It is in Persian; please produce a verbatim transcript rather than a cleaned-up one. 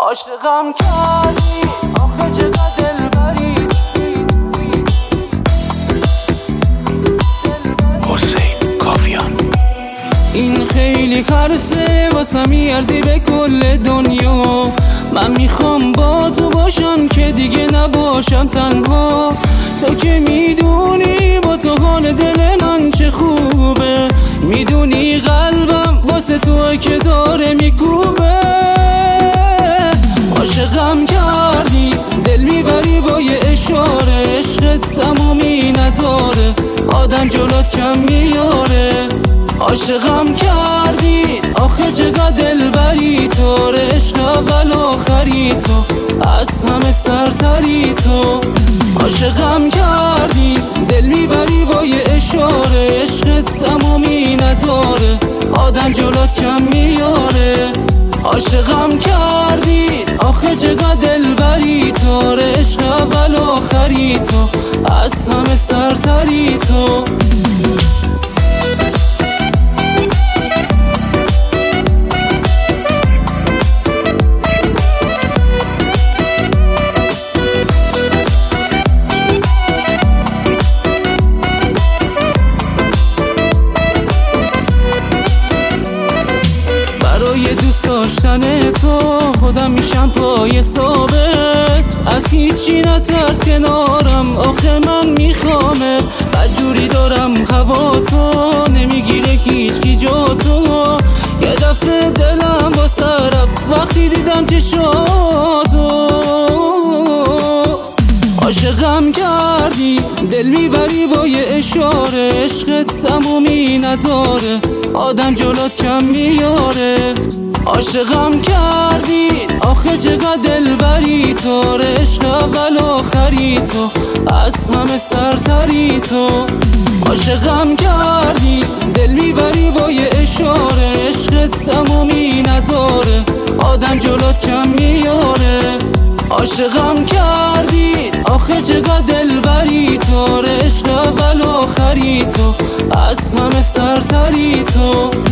عاشقم کردی آخه چقدر دلبری. حسین کافیان. این خیلی خرسه واسه میارزی به کل دنیا. من میخوام با تو باشم که دیگه نباشم تنها. تو که میدونی با تو حال دل من چه خوبه، میدونی قلبم واسه تو که داره میکوبه. عاشقم کردی دل میبری با یه اشاره، عشقت تمومی نداره آدم جلوت کم میاره. عاشقم کردی آخه چقدر دلبری تو، عشق اول آخری تو، از همه سرتری تو. عاشقم کردی دل میبری با یه اشاره، عشقت تمومی نداره آدم جلوت کم میاره. عاشقم کردی آخه چقدر دلبری تو، عشق اول آخری تو، از همه سرتری تو. برای دوست داشتن تو خودم میشم پای ثابت، از هیچی نترس کنارم آخه من میخوامت. بدجوری دارم هوا تو، نمیگیره هیچکی جا تو. یه دفعه دلم با سر رفت وقتی دیدم چشاتو. عاشقم کردی دل میبری با یه اشاره، عشقت تمومی نداره آدم جلوت کم میاره. عاشقم کردی آخه چقدر دلبری تو، عشق اول آخری تو، از همه سرتری تو. عاشقم کردی دل میبری با یه اشاره، عشقت تمومی نداره آدم جلوت کم میاره. عاشقم کردی آخه چقدر دلبری تو، عشق اول آخری تو، از همه سرتری تو.